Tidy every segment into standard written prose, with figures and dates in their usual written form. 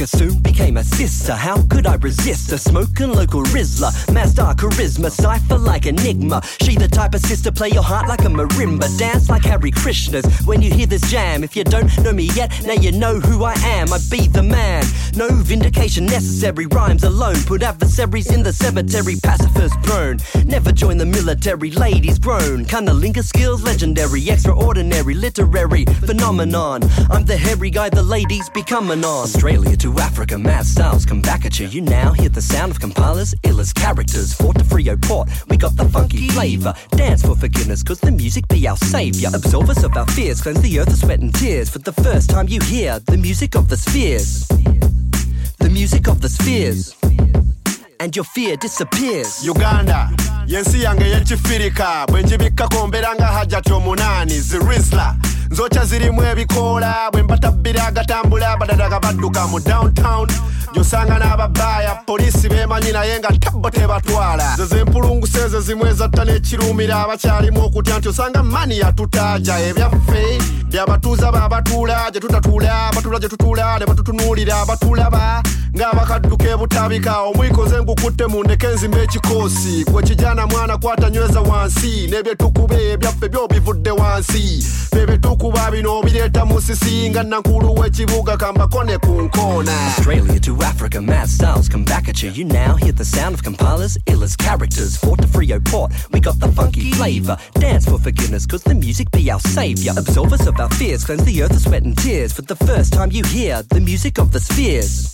Africa soon became a sister. How could I resist a smoking local Rizzler? Mazda charisma, cipher like Enigma. She the type of sister, play your heart like a marimba, dance like Harry Krishnas when you hear this jam. If you don't know me yet, now you know who I am. I be the man, no vindication necessary. Rhymes alone put adversaries in the cemetery. Pacifist prone, never join the military. Ladies grown, cunnilingus skills legendary. Extraordinary literary phenomenon. I'm the hairy guy the ladies be coming on. Australia to Africa, mad styles come back at you. You now hear the sound of compilers, illest characters. Fort to Frio Port, we got the funky flavour. Dance for forgiveness, cause the music be our saviour. Absolve us of our fears, cleanse the earth of sweat and tears. For the first time you hear the music of the spheres. The music of the spheres. And your fear disappears. Uganda, yensi yange yechifirika. Bwenjibika komberanga hajati omunani. Zirizla, nzocha zirimu ebikola. Bwembatabbira agatambula badadaga badduka mu downtown. Josanga n'ababaya, polisi bemanyi naye nga tabbo tebatwala. Zeze mpulunguse ze zimwe ezatta n'ekirumira. Abakyalimu okutya nti osanga mani yatutaja. Ebyaffe byabatuuza babatuula gye tutatuula. Batuula gye tutuula ne batutunuulira. Abatulaba ng'abakadduka ebutabika. Omwikoze ngukutte mu ndeke nzimba ekikoosi. Gwe kijana mwana kwata nyweza wansi. N'ebyetukube ebyaffe byo bivudde wansi. Bebyetukuba bino obireeta mu nsisi. Nga nankulu w'ekibuga kambako ne ku nkoona. Australia to Africa, mad styles come back at you. You now hear the sound of compilers, illest characters. Fort to Frio Port, we got the funky flavour. Dance for forgiveness, cause the music be our saviour. Absolve us of our fears, cleanse the earth of sweat and tears. For the first time you hear the music of the spheres.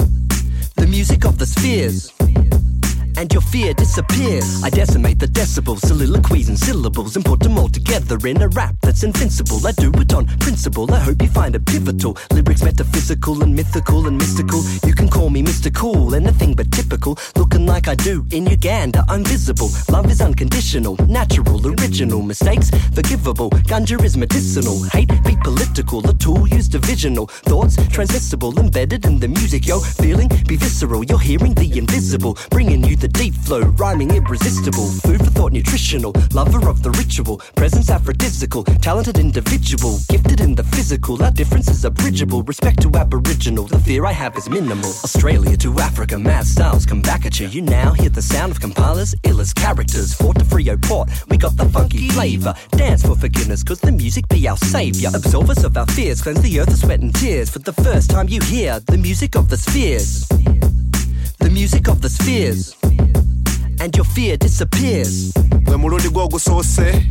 The music of the spheres. And your fear disappears. I decimate the decibels, soliloquies and syllables, and put them all together in a rap that's invincible. I do it on principle, I hope you find it pivotal. Lyrics metaphysical and mythical and mystical. You can call me Mr. Cool, anything but typical. Looking like I do in Uganda, I'm visible. Love is unconditional, natural, original. Mistakes, forgivable. Ganja is medicinal. Hate, be political. A tool used divisional. Thoughts, transmissible, embedded in the music. Yo, feeling, be visceral. You're hearing the invisible, bringing you the deep flow, rhyming irresistible. Food for thought, nutritional. Lover of the ritual. Presence aphrodisiacal. Talented individual. Gifted in the physical. Our difference is abridgeable. Respect to aboriginal. The fear I have is minimal. Australia to Africa, mad styles come back at you. You now hear the sound of compilers, illest characters. Fort to Frio Port, we got the funky flavour. Dance for forgiveness, cause the music be our saviour. Absolve us of our fears, cleanse the earth of sweat and tears. For the first time you hear the music of the spheres. The music of the spheres. And your fear disappears. Gwe mulundi gwo gusoose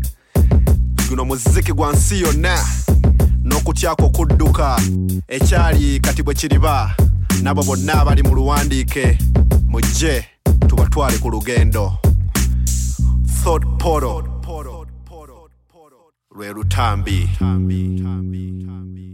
guno muziki gwa nsi yonna n'okutyako kudduka ekyali kati bwe kiriba nabo bonna abali mu luwandiike mujje tubatwale ku lugendo. Thought Portal lwe lutambi.